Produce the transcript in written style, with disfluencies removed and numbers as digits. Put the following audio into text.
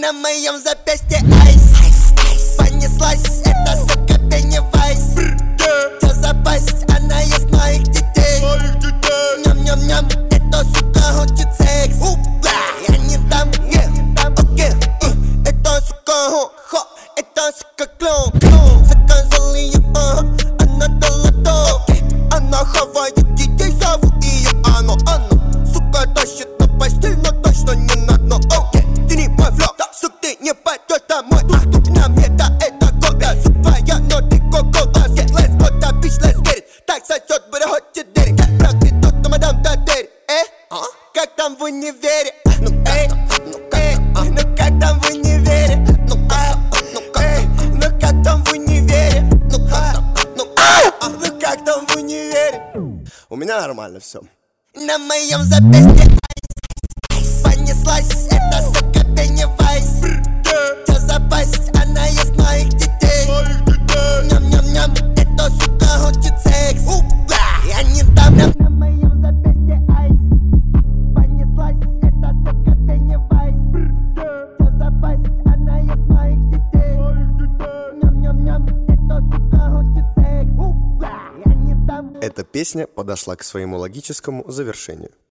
На моем запястье айс, понеслась эта сука Пеннивайз. Чё за пасть, она ест моих детей. Ням-ням-ням, эта сука хочет секс. Я не дам, окей. Эта сука хо, эта сука клоун. Заказал ее, она дала то. Она хавает детей, зовут ее Анна. Сука тащит на постель, но точно не на дно. Окей, ты не мой флоу, сук, ты не пойдешь домой. Тук-тук на мне, да это кода. Сук твоя, но ты кока-кола. Let's go, да, bitch, let's get it. Так сосет, будто хочет дерек. Как прав ты тот, но мадам да дерек. Как там в универе? Ну как там в универе? Ну как там в универе? Ну как там в универе? У меня нормально все. На моем запястье айс, понеслась эта сука Пеннивайз. Чё за пасть, она ест моих детей. Ням-ням-ням, эта сука хочет секс. Я не дам. На моем запястье айс, понеслась эта сука Пеннивайз. Чё за пасть, она ест моих детей. Ням-ням-ням, эта сука хочет секс. Я не дам. Эта песня подошла к своему логическому завершению.